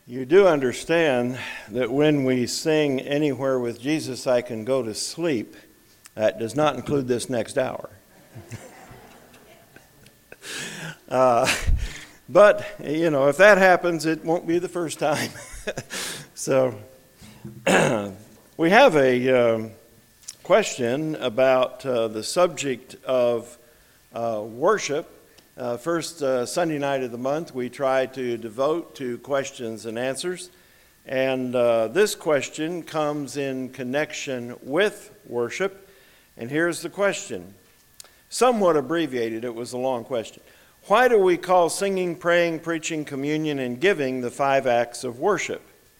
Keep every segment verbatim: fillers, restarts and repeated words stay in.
You do understand that when we sing Anywhere with Jesus I Can Go to Sleep, that does not include this next hour. uh, but, you know, if that happens, it won't be the first time. So, we have a um, question about uh, the subject of uh, worship. Uh, first uh, Sunday night of the month, we try to devote to questions and answers. And uh, this question comes in connection with worship. And here's the question. Somewhat abbreviated, it was a long question. Why do we call singing, praying, preaching, communion, and giving the five acts of worship?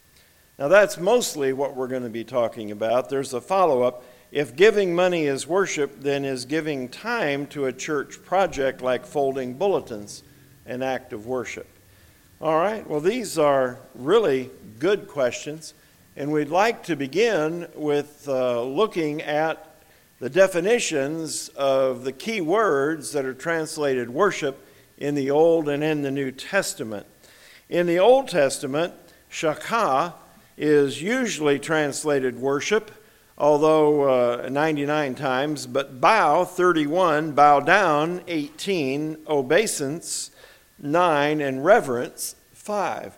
Now that's mostly what we're going to be talking about. There's a follow-up. If giving money is worship, then is giving time to a church project like folding bulletins an act of worship? All right, well, these are really good questions, and we'd like to begin with uh, looking at the definitions of the key words that are translated worship in the Old and in the New Testament. In the Old Testament, shakah is usually translated worship, although uh, ninety-nine times, but bow, thirty-one, bow down, eighteen, obeisance, nine, and reverence, five.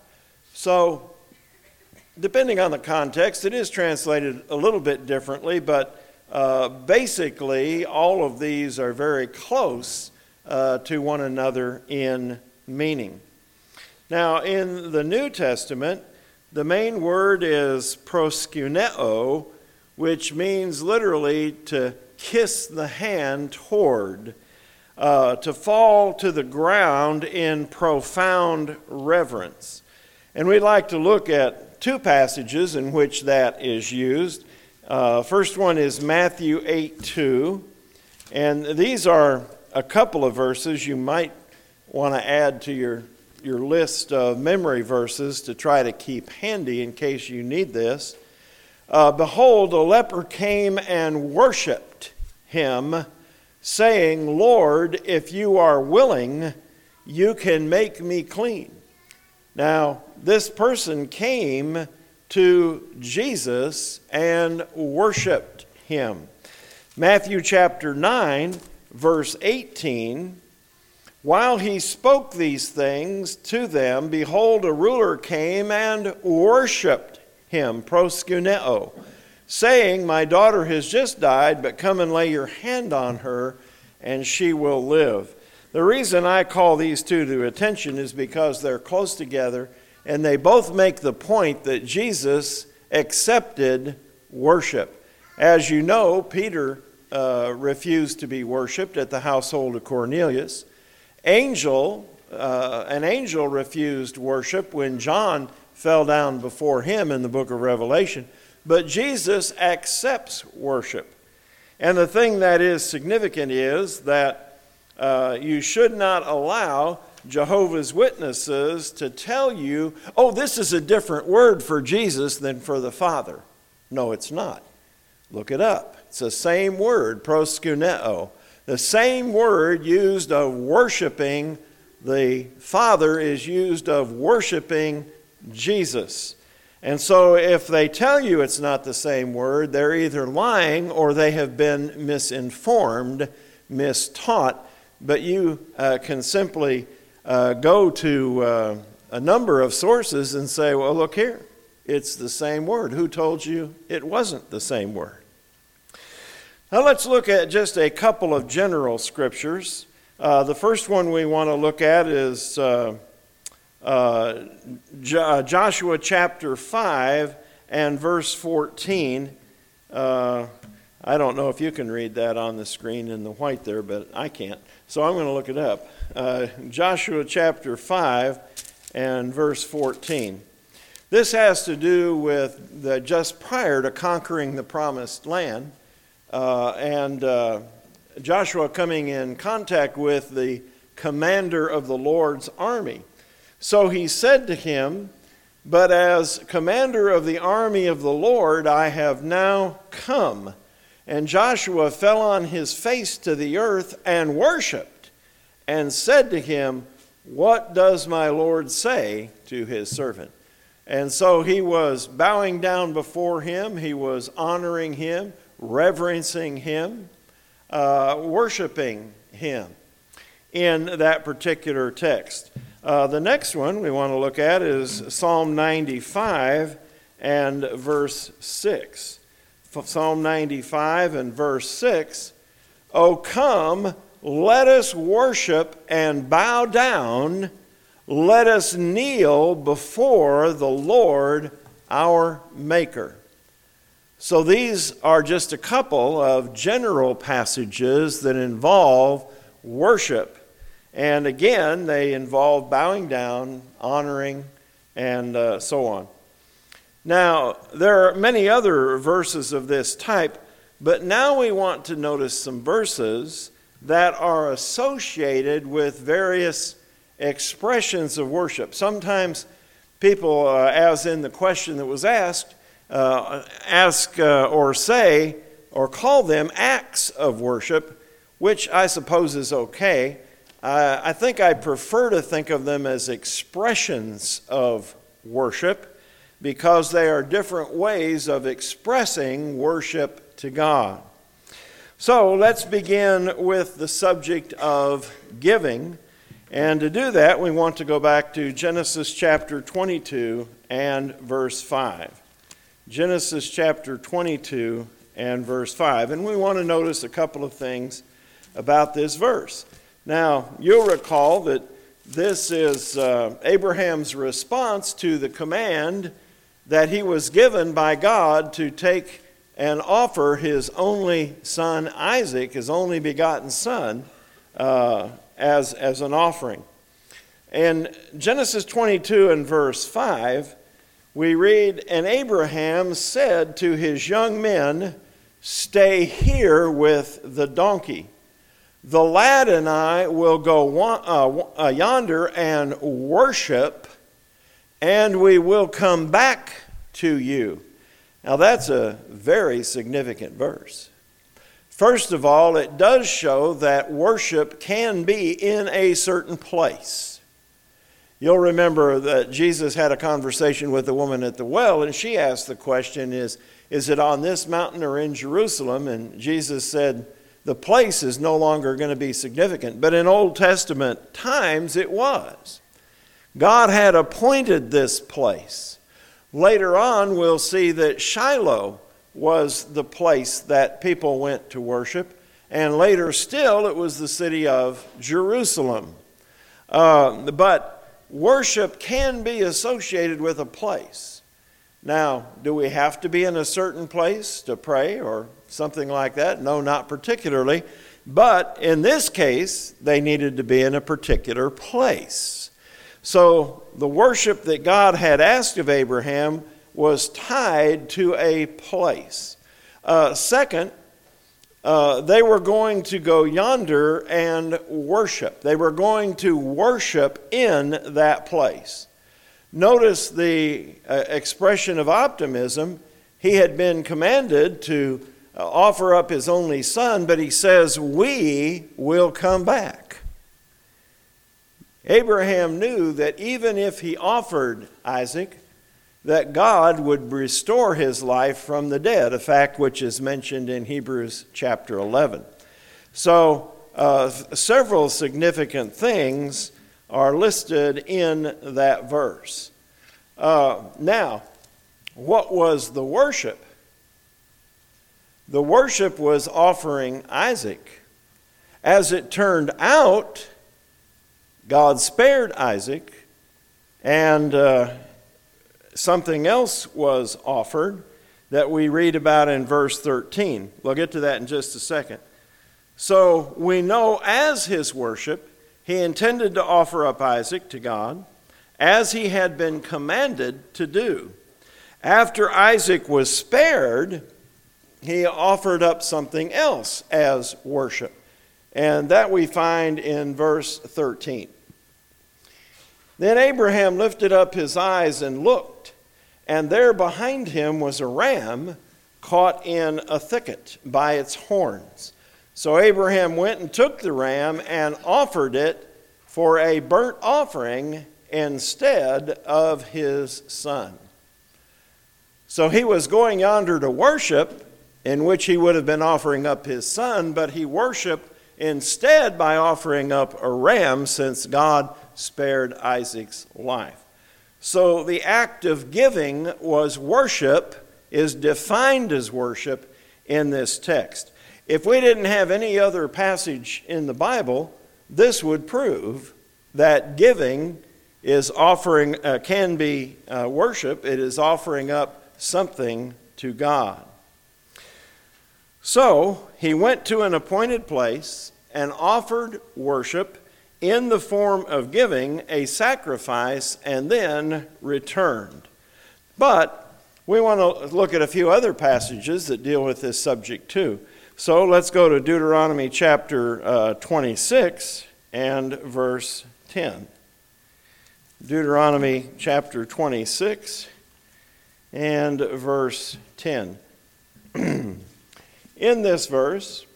So, depending on the context, it is translated a little bit differently, but uh, basically all of these are very close uh, to one another in meaning. Now, in the New Testament, the main word is proskuneo, which means literally to kiss the hand toward, uh, to fall to the ground in profound reverence. And we'd like to look at two passages in which that is used. Uh, first one is Matthew eight two, and these are a couple of verses you might want to add to your, your list of memory verses to try to keep handy in case you need this. Uh, Behold, a leper came and worshipped him, saying, Lord, if you are willing, you can make me clean. Now, this person came to Jesus and worshipped him. Matthew chapter nine, verse eighteen, while he spoke these things to them, behold, a ruler came and worshipped him, proskuneo, saying, my daughter has just died, but come and lay your hand on her, and she will live. The reason I call these two to attention is because they're close together, and they both make the point that Jesus accepted worship. As you know, Peter uh, refused to be worshipped at the household of Cornelius. Angel, uh, an angel refused worship when John fell down before him in the book of Revelation. But Jesus accepts worship. And the thing that is significant is that uh, you should not allow Jehovah's Witnesses to tell you, oh, this is a different word for Jesus than for the Father. No, it's not. Look it up. It's the same word, proskuneo. The same word used of worshiping the Father is used of worshiping Jesus. And so if they tell you it's not the same word, they're either lying or they have been misinformed, mistaught. But you uh, can simply uh, go to uh, a number of sources and say, well, look here, it's the same word. Who told you it wasn't the same word? Now let's look at just a couple of general scriptures. Uh, the first one we want to look at is Uh, Uh, Joshua chapter five and verse fourteen. Uh, I don't know if you can read that on the screen in the white there, but I can't. So I'm going to look it up. Uh, Joshua chapter five and verse fourteen. This has to do with the just prior to conquering the promised land, uh, and uh, Joshua coming in contact with the commander of the Lord's army. So he said to him, but as commander of the army of the Lord, I have now come. And Joshua fell on his face to the earth and worshipped, and said to him, what does my Lord say to his servant? And so he was bowing down before him, he was honoring him, reverencing him, uh, worshiping him in that particular text. Uh, the next one we want to look at is Psalm ninety-five and verse six. Psalm ninety-five and verse six, "O come, let us worship and bow down, let us kneel before the Lord our Maker." So these are just a couple of general passages that involve worship. And again, they involve bowing down, honoring, and uh, so on. Now, there are many other verses of this type, but now we want to notice some verses that are associated with various expressions of worship. Sometimes people, uh, as in the question that was asked, uh, ask uh, or say or call them acts of worship, which I suppose is okay. Uh, I think I prefer to think of them as expressions of worship because they are different ways of expressing worship to God. So let's begin with the subject of giving. And to do that, we want to go back to Genesis chapter twenty-two and verse five. Genesis chapter twenty-two and verse five. And we want to notice a couple of things about this verse. Now, you'll recall that this is uh, Abraham's response to the command that he was given by God to take and offer his only son Isaac, his only begotten son, uh, as, as an offering. In Genesis twenty-two and verse five, we read, "And Abraham said to his young men, 'Stay here with the donkey. The lad and I will go uh, yonder and worship, and we will come back to you.'" Now that's a very significant verse. First of all, it does show that worship can be in a certain place. You'll remember that Jesus had a conversation with the woman at the well, and she asked the question, is, is it on this mountain or in Jerusalem? And Jesus said, the place is no longer going to be significant. But in Old Testament times, it was. God had appointed this place. Later on, we'll see that Shiloh was the place that people went to worship. And later still, it was the city of Jerusalem. Uh, but worship can be associated with a place. Now, do we have to be in a certain place to pray or something like that? No, not particularly. But in this case, they needed to be in a particular place. So the worship that God had asked of Abraham was tied to a place. Uh, second, uh, they were going to go yonder and worship. They were going to worship in that place. Notice the uh, expression of optimism. He had been commanded to uh, offer up his only son, but he says, "We will come back." Abraham knew that even if he offered Isaac, that God would restore his life from the dead, a fact which is mentioned in Hebrews chapter eleven. So uh, several significant things are listed in that verse. Uh, now, what was the worship? The worship was offering Isaac. As it turned out, God spared Isaac, and uh, something else was offered that we read about in verse thirteen. We'll get to that in just a second. So we know as his worship, he intended to offer up Isaac to God, as he had been commanded to do. After Isaac was spared, he offered up something else as worship. And that we find in verse thirteen. "Then Abraham lifted up his eyes and looked, and there behind him was a ram caught in a thicket by its horns. So Abraham went and took the ram and offered it for a burnt offering instead of his son. So he was going yonder to worship, in which he would have been offering up his son, but he worshiped instead by offering up a ram, since God spared Isaac's life. So the act of giving was worship, is defined as worship in this text. If we didn't have any other passage in the Bible, this would prove that giving is offering, uh, can be uh, worship. It is offering up something to God. So he went to an appointed place and offered worship in the form of giving a sacrifice, and then returned. But we want to look at a few other passages that deal with this subject too. So let's go to Deuteronomy chapter uh, twenty-six and verse ten. Deuteronomy chapter twenty-six and verse ten. In this verse,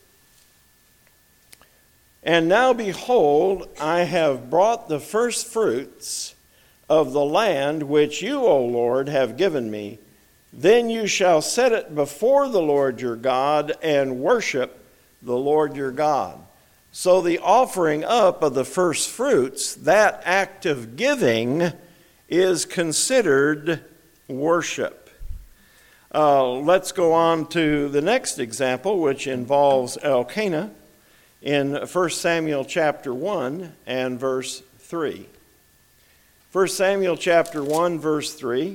"And now behold, I have brought the first fruits of the land which you, O Lord, have given me. Then you shall set it before the Lord your God and worship the Lord your God." So the offering up of the first fruits, that act of giving, is considered worship. Uh, let's go on to the next example, which involves Elkanah, in First Samuel chapter one and verse three. First Samuel chapter one, verse three.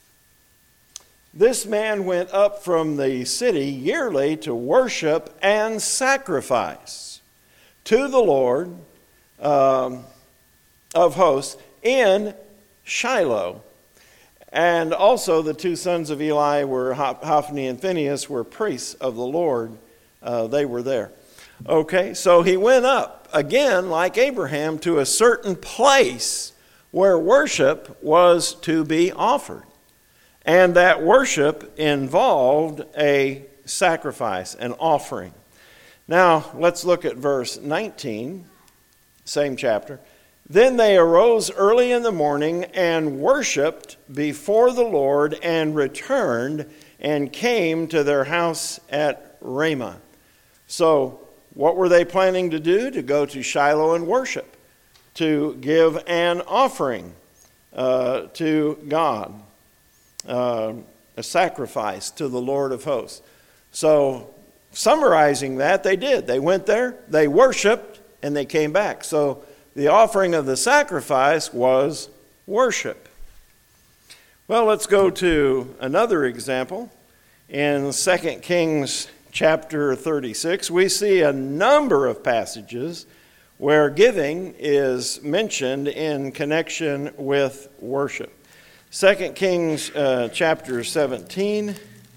"This man went up from the city yearly to worship and sacrifice to the Lord um, of hosts in Shiloh." And also the two sons of Eli were, Hophni and Phinehas, were priests of the Lord. Uh, they were there. Okay, so he went up, again, like Abraham, to a certain place where worship was to be offered. And that worship involved a sacrifice, an offering. Now, let's look at verse nineteen, same chapter. "Then they arose early in the morning and worshipped before the Lord, and returned and came to their house at Ramah." So, what were they planning to do? To go to Shiloh and worship, to give an offering uh, to God, uh, a sacrifice to the Lord of hosts. So, summarizing that, they did. They went there, they worshiped, and they came back. So, the offering of the sacrifice was worship. Well, let's go to another example. In Second Kings chapter thirty-six, we see a number of passages where giving is mentioned in connection with worship. Second Kings uh, chapter seventeen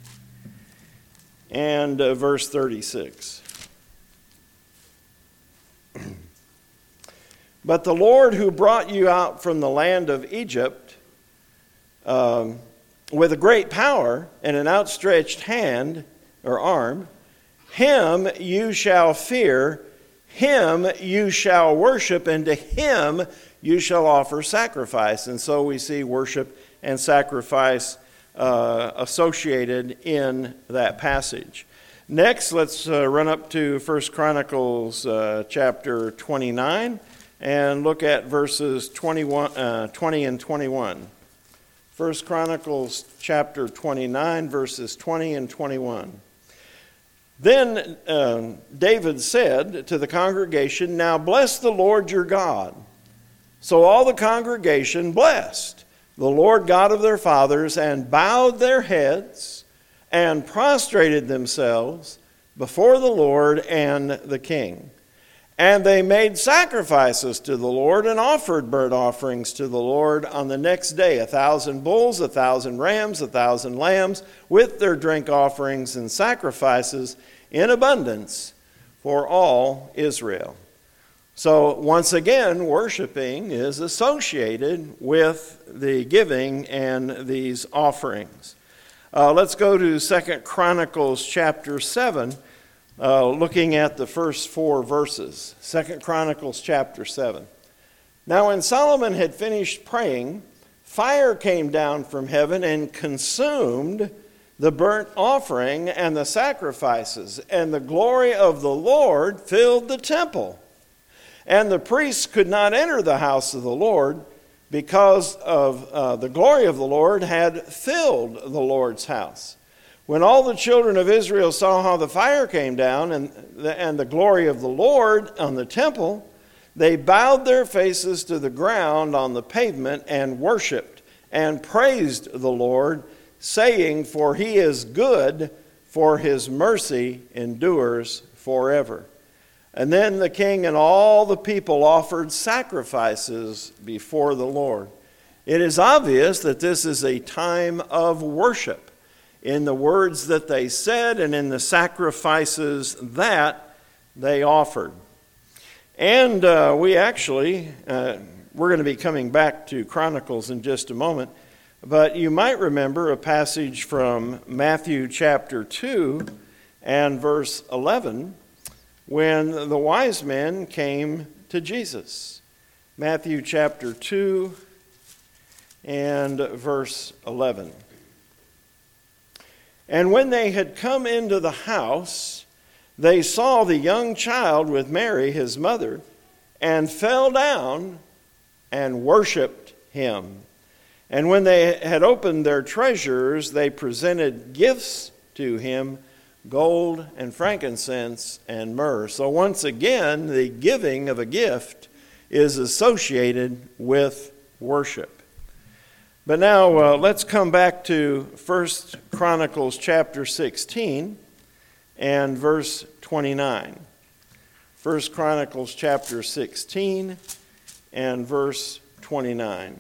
and uh, verse thirty-six. "But the Lord who brought you out from the land of Egypt um, with a great power and an outstretched hand or arm, him you shall fear, him you shall worship, and to him you shall offer sacrifice." And so we see worship and sacrifice uh, associated in that passage. Next, let's uh, run up to First Chronicles uh, chapter twenty-nine. And look at verses twenty-one, uh, twenty and twenty-one. First Chronicles chapter twenty-nine, verses twenty and twenty-one. "Then uh, David said to the congregation, 'Now bless the Lord your God.' So all the congregation blessed the Lord God of their fathers, and bowed their heads and prostrated themselves before the Lord and the king. And they made sacrifices to the Lord and offered burnt offerings to the Lord on the next day, a thousand bulls, a thousand rams, a thousand lambs, with their drink offerings and sacrifices in abundance for all Israel." So once again, worshiping is associated with the giving and these offerings. Uh, let's go to Second Chronicles chapter seven. Uh, looking at the first four verses. Second Chronicles chapter seven. Now when Solomon had finished praying, fire came down from heaven and consumed the burnt offering and the sacrifices, and the glory of the Lord filled the temple. And the priests could not enter the house of the Lord because of uh, the glory of the Lord had filled the Lord's house. When all the children of Israel saw how the fire came down and the, and the glory of the Lord on the temple, they bowed their faces to the ground on the pavement and worshipped and praised the Lord, saying, "For he is good, for his mercy endures forever." And then the king and all the people offered sacrifices before the Lord. It is obvious that this is a time of worship in the words that they said and in the sacrifices that they offered. And uh, we actually, uh, we're going to be coming back to Chronicles in just a moment, but you might remember a passage from Matthew chapter two and verse eleven, when the wise men came to Jesus. Matthew chapter two and verse eleven. And when they had come into the house, they saw the young child with Mary, his mother, and fell down and worshipped him. And when they had opened their treasures, they presented gifts to him, gold and frankincense and myrrh. So once again, the giving of a gift is associated with worship. But now uh, let's come back to First Chronicles chapter sixteen and verse twenty-nine. First Chronicles chapter sixteen and verse twenty-nine.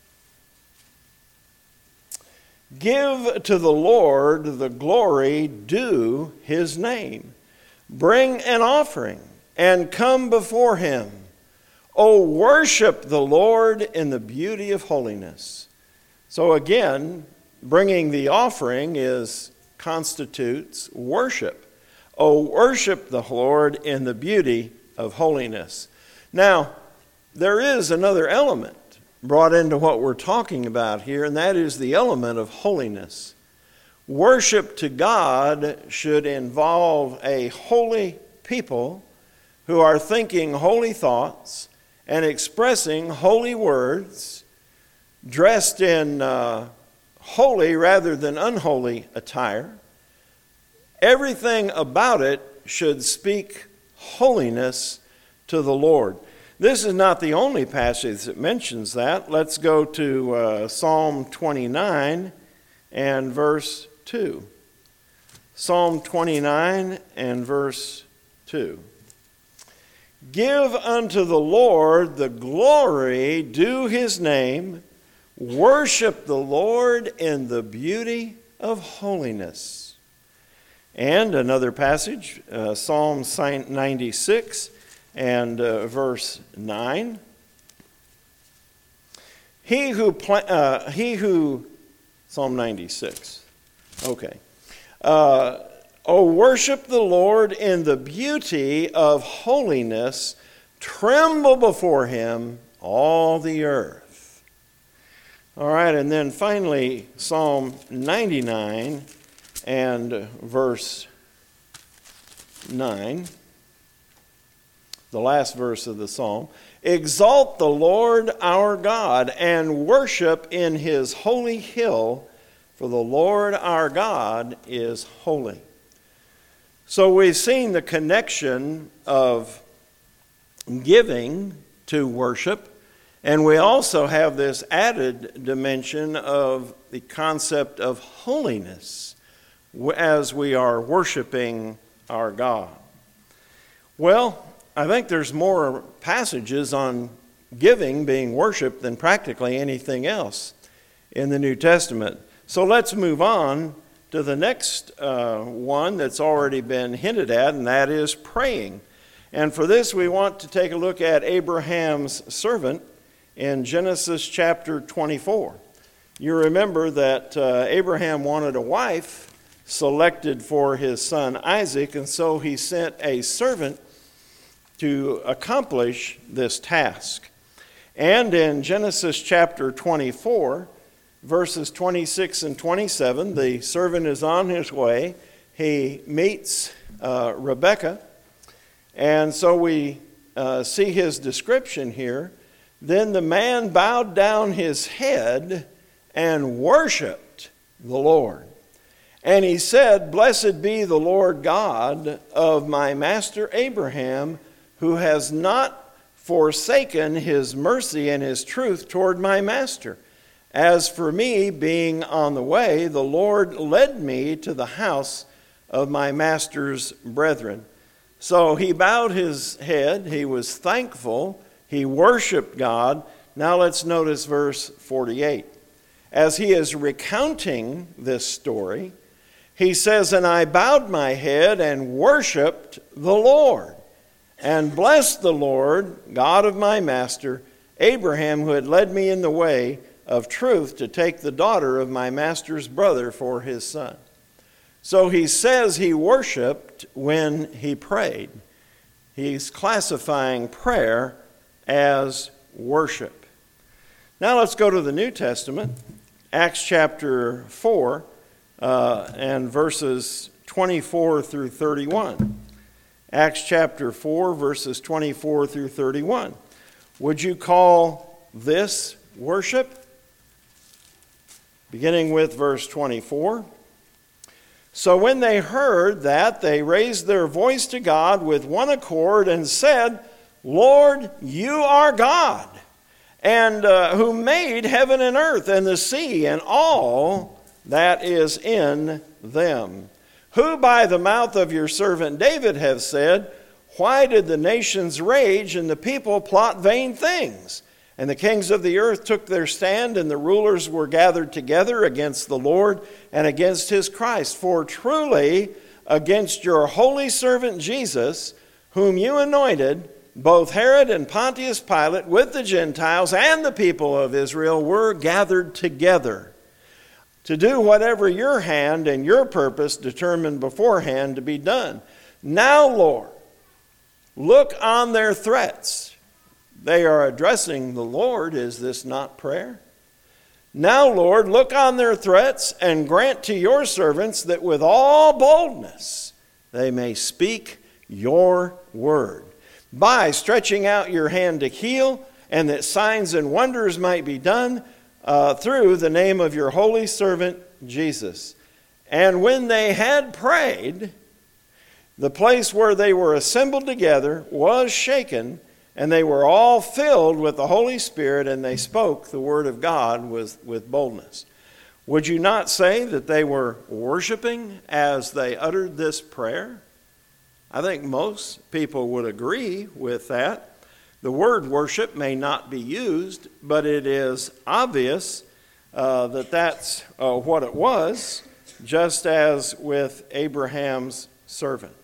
Give to the Lord the glory due his name. Bring an offering and come before him. O worship the Lord in the beauty of holiness. So again, bringing the offering is constitutes worship. O worship the Lord in the beauty of holiness. Now, there is another element brought into what we're talking about here, and that is the element of holiness. Worship to God should involve a holy people who are thinking holy thoughts and expressing holy words, dressed in uh, holy rather than unholy attire. Everything about it should speak holiness to the Lord. This is not the only passage that mentions that. Let's go to uh, Psalm twenty-nine and verse two. Psalm twenty-nine and verse two. Give unto the Lord the glory due his name. Worship the Lord in the beauty of holiness. And another passage, uh, Psalm ninety-six and uh, verse nine. He who, pla- uh, he who, Psalm ninety-six, okay. Uh, oh, worship the Lord in the beauty of holiness. Tremble before him, all the earth. All right, and then finally, Psalm ninety-nine and verse nine. The last verse of the psalm. Exalt the Lord our God and worship in his holy hill, for the Lord our God is holy. So we've seen the connection of giving to worship, and we also have this added dimension of the concept of holiness as we are worshiping our God. Well, I think there's more passages on giving being worshiped than practically anything else in the New Testament. So let's move on to the next uh, one that's already been hinted at, and that is praying. And for this, we want to take a look at Abraham's servant in Genesis chapter twenty-four. You remember that uh, Abraham wanted a wife selected for his son Isaac, and so he sent a servant to accomplish this task. And in Genesis chapter twenty-four, verses twenty-six and twenty-seven, the servant is on his way. He meets uh, Rebekah, and so we uh, see his description here. Then the man bowed down his head and worshiped the Lord. And he said, "Blessed be the Lord God of my master Abraham, who has not forsaken his mercy and his truth toward my master. As for me, being on the way, the Lord led me to the house of my master's brethren." So he bowed his head, he was thankful, he worshiped God. Now let's notice verse forty-eight. As he is recounting this story, he says, "And I bowed my head and worshiped the Lord, and blessed the Lord, God of my master, Abraham, who had led me in the way of truth to take the daughter of my master's brother for his son." So he says he worshiped when he prayed. He's classifying prayer as worship. Now let's go to the New Testament, Acts chapter four, uh, and verses twenty-four through thirty-one. Acts chapter four, verses twenty-four through thirty-one. Would you call this worship? Beginning with verse twenty-four. "So when they heard that, they raised their voice to God with one accord and said, Lord, you are God, and uh, who made heaven and earth and the sea and all that is in them. Who by the mouth of your servant David have said, why did the nations rage and the people plot vain things? And the kings of the earth took their stand, and the rulers were gathered together against the Lord and against his Christ. For truly against your holy servant Jesus, whom you anointed, both Herod and Pontius Pilate with the Gentiles and the people of Israel were gathered together to do whatever your hand and your purpose determined beforehand to be done. Now, Lord, look on their threats." They are addressing the Lord. Is this not prayer? "Now, Lord, look on their threats and grant to your servants that with all boldness they may speak your word, by stretching out your hand to heal, and that signs and wonders might be done uh, through the name of your holy servant Jesus." And when they had prayed, the place where they were assembled together was shaken, and they were all filled with the Holy Spirit, and they spoke the word of God with, with boldness. Would you not say that they were worshiping as they uttered this prayer? I think most people would agree with that. The word worship may not be used, but it is obvious uh, that that's uh, what it was, just as with Abraham's servant.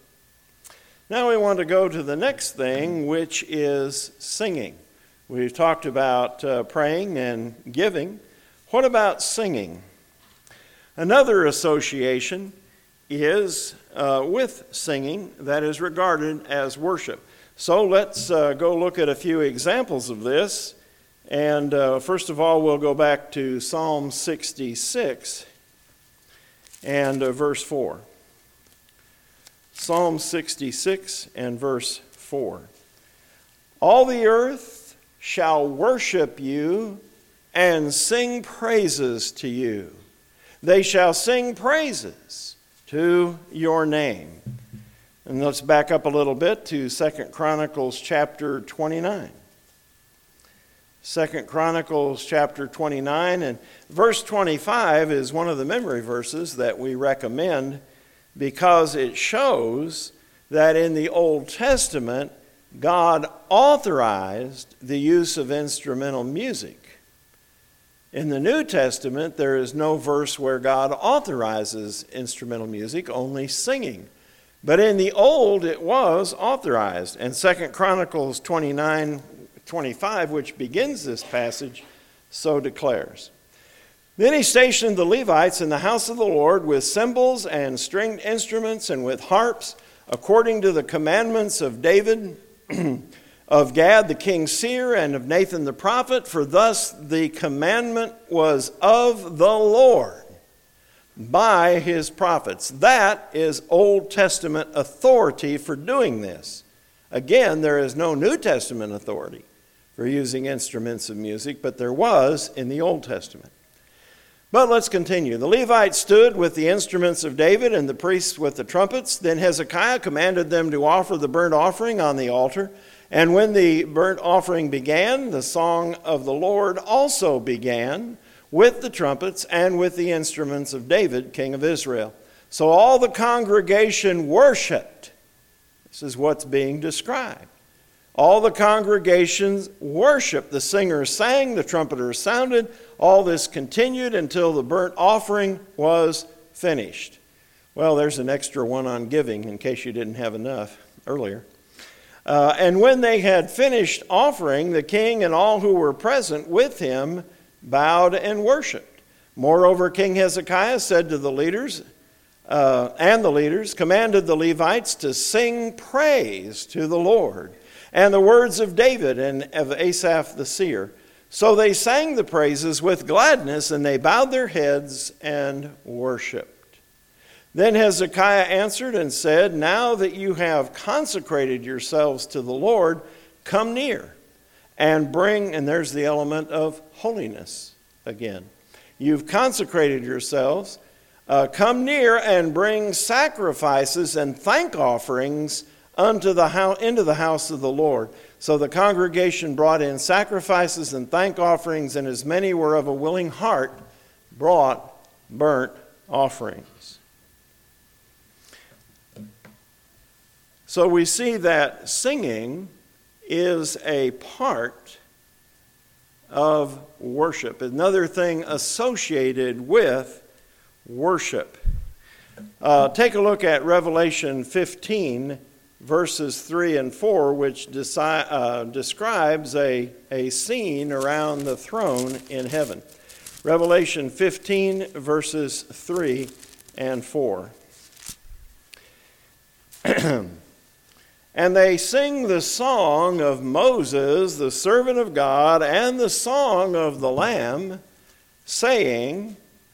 Now we want to go to the next thing, which is singing. We've talked about uh, praying and giving. What about singing? Another association is uh, with singing that is regarded as worship. So let's uh, go look at a few examples of this. And uh, first of all, we'll go back to Psalm sixty-six and uh, verse four. Psalm sixty-six and verse four. "All the earth shall worship you and sing praises to you. They shall sing praises to your name." And let's back up a little bit to Second Chronicles chapter twenty-nine. Second Chronicles chapter twenty-nine, and verse twenty-five is one of the memory verses that we recommend, because it shows that in the Old Testament, God authorized the use of instrumental music. In the New Testament, there is no verse where God authorizes instrumental music, only singing. But in the Old, it was authorized. And Second Chronicles twenty-nine twenty-five, which begins this passage, so declares. "Then he stationed the Levites in the house of the Lord with cymbals and stringed instruments and with harps, according to the commandments of David, of Gad the king's seer, and of Nathan the prophet, for thus the commandment was of the Lord by his prophets. That is Old Testament authority for doing this. Again, there is no New Testament authority for using instruments of music, but there was in the Old Testament. But let's continue. The Levites stood with the instruments of David and the priests with the trumpets. Then Hezekiah commanded them to offer the burnt offering on the altar. And when the burnt offering began, the song of the Lord also began with the trumpets and with the instruments of David, king of Israel. So all the congregation worshiped. This is what's being described. All the congregations worshiped. The singers sang, the trumpeters sounded. All this continued until the burnt offering was finished. Well, there's an extra one on giving in case you didn't have enough earlier. Uh, and when they had finished offering, the king and all who were present with him bowed and worshipped. Moreover, King Hezekiah said to the leaders, uh, and the leaders commanded the Levites to sing praise to the Lord, and the words of David and of Asaph the seer. So they sang the praises with gladness, and they bowed their heads and worshipped. Then Hezekiah answered and said, now that you have consecrated yourselves to the Lord, come near and bring, and there's the element of holiness again. You've consecrated yourselves. Uh, come near and bring sacrifices and thank offerings unto the house, into the house of the Lord. So the congregation brought in sacrifices and thank offerings, and as many were of a willing heart, brought burnt offerings. So we see that singing is a part of worship, another thing associated with worship. Uh, take a look at Revelation fifteen, verses three and four, which deci- uh, describes a, a scene around the throne in heaven. Revelation fifteen, verses three and four. And they sing the song of Moses, the servant of God, and the song of the Lamb, saying,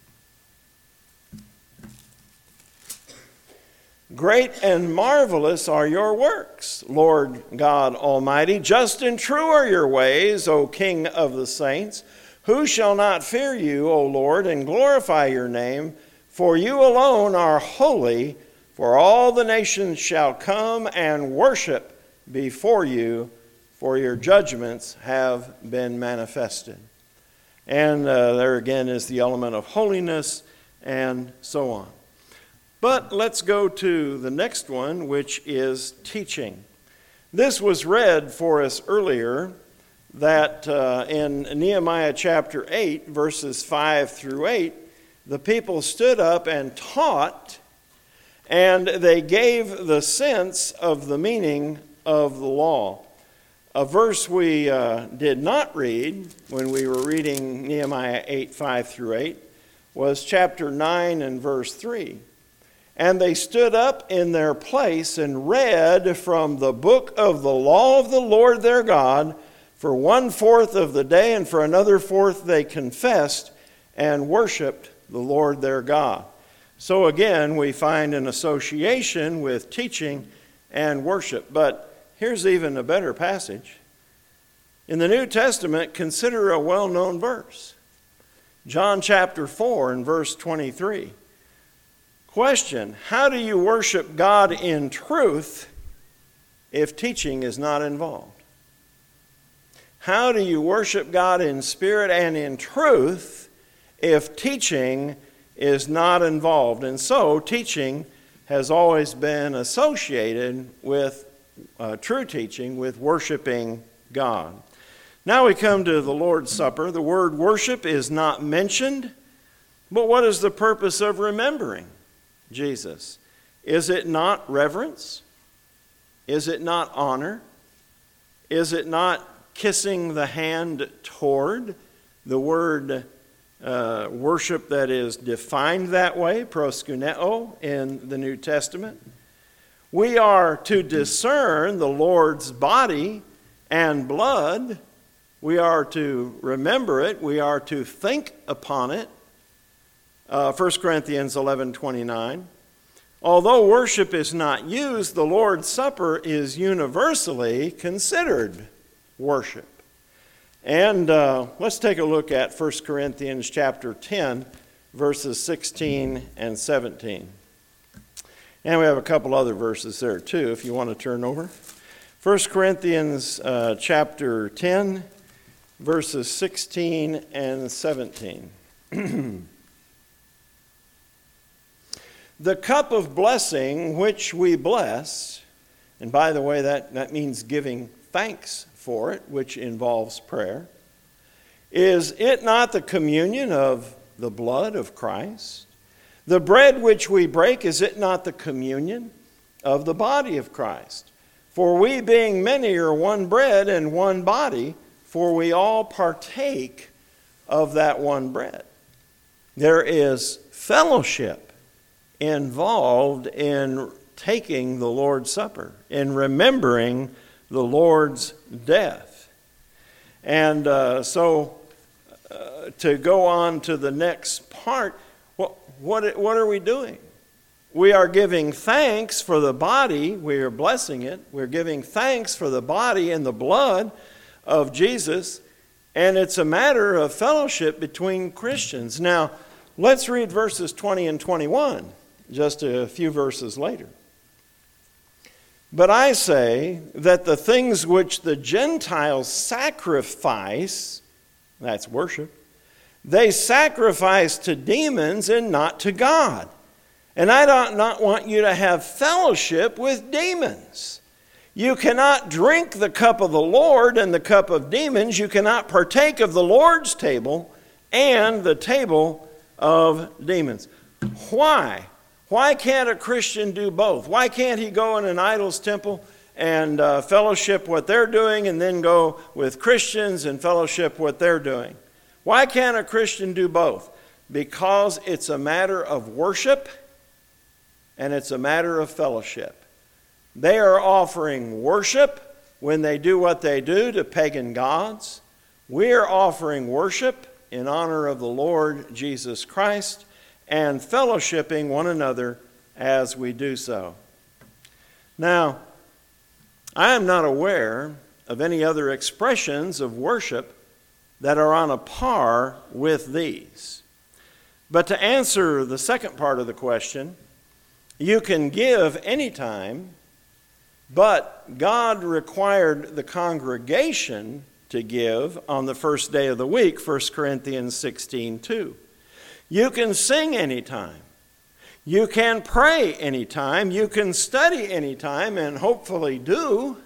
great and marvelous are your works, Lord God Almighty. Just and true are your ways, O King of the saints. Who shall not fear you, O Lord, and glorify your name? For you alone are holy, for all the nations shall come and worship before you, for your judgments have been manifested. And uh, there again is the element of holiness and so on. But let's go to the next one, which is teaching. This was read for us earlier, that uh, in Nehemiah chapter eight, verses five through eight, the people stood up and taught, and they gave the sense of the meaning of the law. A verse we uh, did not read when we were reading Nehemiah eight, five through eight, was chapter nine and verse three. And they stood up in their place and read from the book of the law of the Lord their God for one fourth of the day, and for another fourth they confessed and worshiped the Lord their God. So again, we find an association with teaching and worship. But here's even a better passage. In the New Testament, consider a well-known verse. John chapter four and verse twenty-three. Question, how do you worship God in truth if teaching is not involved? How do you worship God in spirit and in truth if teaching is not involved? And so teaching has always been associated with uh, true teaching, with worshiping God. Now we come to the Lord's Supper. The word worship is not mentioned, but what is the purpose of remembering Jesus? Is it not reverence? Is it not honor? Is it not kissing the hand toward? The word uh, worship that is defined that way, proskuneo, in the New Testament. We are to discern the Lord's body and blood. We are to remember it. We are to think upon it. Uh, First Corinthians eleven twenty-nine. Although worship is not used, the Lord's Supper is universally considered worship. And uh, let's take a look at First Corinthians chapter ten, verses sixteen and seventeen. And we have a couple other verses there too, if you want to turn over. First Corinthians uh, chapter ten, verses sixteen and seventeen. The cup of blessing which we bless, and by the way, that, that means giving thanks for it, which involves prayer. Is it not the communion of the blood of Christ? The bread which we break, is it not the communion of the body of Christ? For we, being many, are one bread and one body, for we all partake of that one bread. There is fellowship involved in taking the Lord's Supper, in remembering the Lord's death. And uh, so uh, to go on to the next part, what, what, what are we doing? We are giving thanks for the body. We are blessing it. We're giving thanks for the body and the blood of Jesus. And it's a matter of fellowship between Christians. Now, let's read verses twenty and twenty-one, just a few verses later. But I say that the things which the Gentiles sacrifice, that's worship, they sacrifice to demons and not to God. And I do not want you to have fellowship with demons. You cannot drink the cup of the Lord and the cup of demons. You cannot partake of the Lord's table and the table of demons. Why? Why can't a Christian do both? Why can't he go in an idol's temple and uh, fellowship what they're doing and then go with Christians and fellowship what they're doing? Why can't a Christian do both? Because it's a matter of worship and it's a matter of fellowship. They are offering worship when they do what they do to pagan gods. We are offering worship in honor of the Lord Jesus Christ and fellowshipping one another as we do so. Now, I am not aware of any other expressions of worship that are on a par with these. But to answer the second part of the question, you can give anytime, but God required the congregation to give on the first day of the week, First Corinthians sixteen two. You can sing anytime. You can pray anytime. You can study anytime, and hopefully do.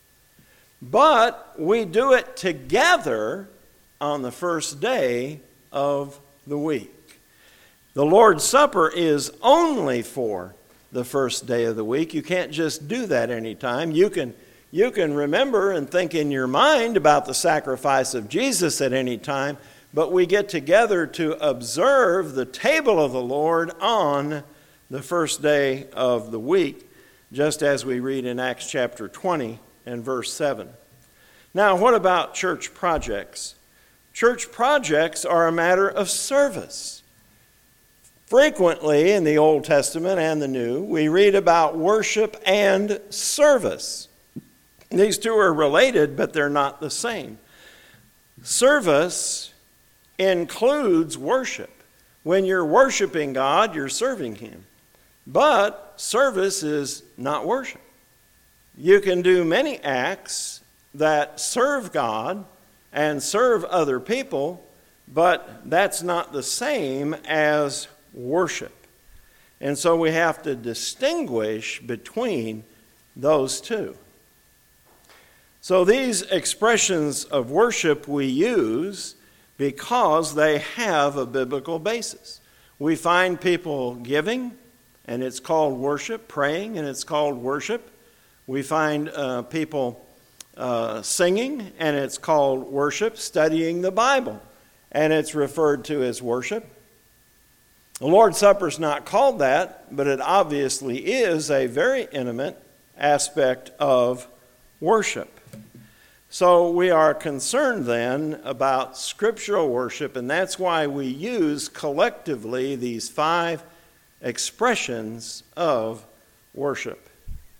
But we do it together on the first day of the week. The Lord's Supper is only for the first day of the week. You can't just do that anytime. You can, you can remember and think in your mind about the sacrifice of Jesus at any time, but we get together to observe the table of the Lord on the first day of the week, just as we read in Acts chapter twenty and verse seven. Now, what about church projects? Church projects are a matter of service. Frequently in the Old Testament and the New, we read about worship and service. These two are related, but they're not the same. Service includes worship. When you're worshiping God, you're serving Him. But service is not worship. You can do many acts that serve God and serve other people, but that's not the same as worship. And so we have to distinguish between those two. So these expressions of worship we use because they have a biblical basis. We find people giving, and it's called worship, praying, and it's called worship. We find uh, people uh, singing, and it's called worship, studying the Bible, and it's referred to as worship. The Lord's Supper is not called that, but it obviously is a very intimate aspect of worship. So we are concerned then about scriptural worship, and that's why we use collectively these five expressions of worship.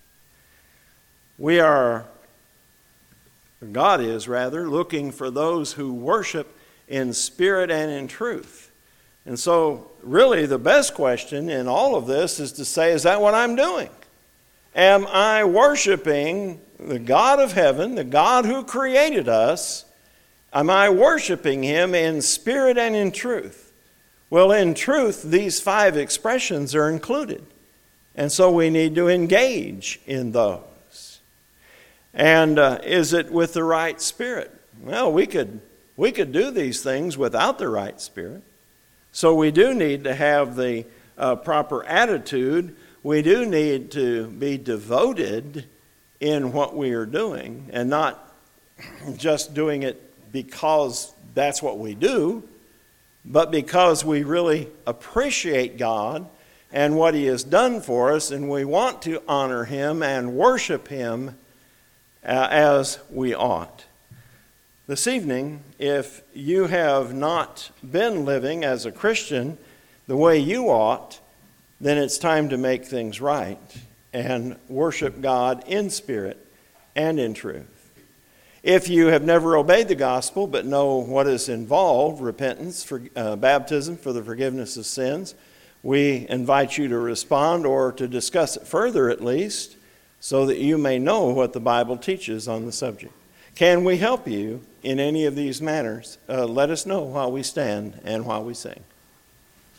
We are, God is rather, looking for those who worship in spirit and in truth. And so really the best question in all of this is to say, is that what I'm doing? Am I worshiping the God of heaven, the God who created us? Am I worshiping him in spirit and in truth? Well, in truth, these five expressions are included. And so we need to engage in those. And uh, is it with the right spirit? Well, we could, we could do these things without the right spirit. So we do need to have the uh, proper attitude. We do need to be devoted in what we are doing and not just doing it because that's what we do, but because we really appreciate God and what he has done for us, and we want to honor him and worship him uh, as we ought. This evening, if you have not been living as a Christian the way you ought, then it's time to make things right and worship God in spirit and in truth. If you have never obeyed the gospel but know what is involved, repentance, for, uh, baptism for the forgiveness of sins, we invite you to respond or to discuss it further at least so that you may know what the Bible teaches on the subject. Can we help you in any of these matters? Uh, let us know while we stand and while we sing.